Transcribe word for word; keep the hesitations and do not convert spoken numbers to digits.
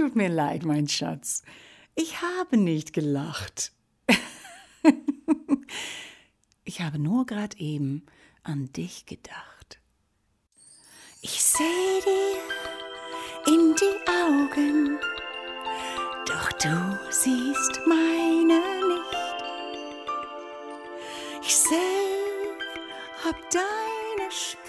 tut mir leid, mein Schatz. Ich habe nicht gelacht. Ich habe nur gerade eben an dich gedacht. Ich sehe dir in die Augen, doch du siehst meine nicht. Ich sehe, ob deine Sp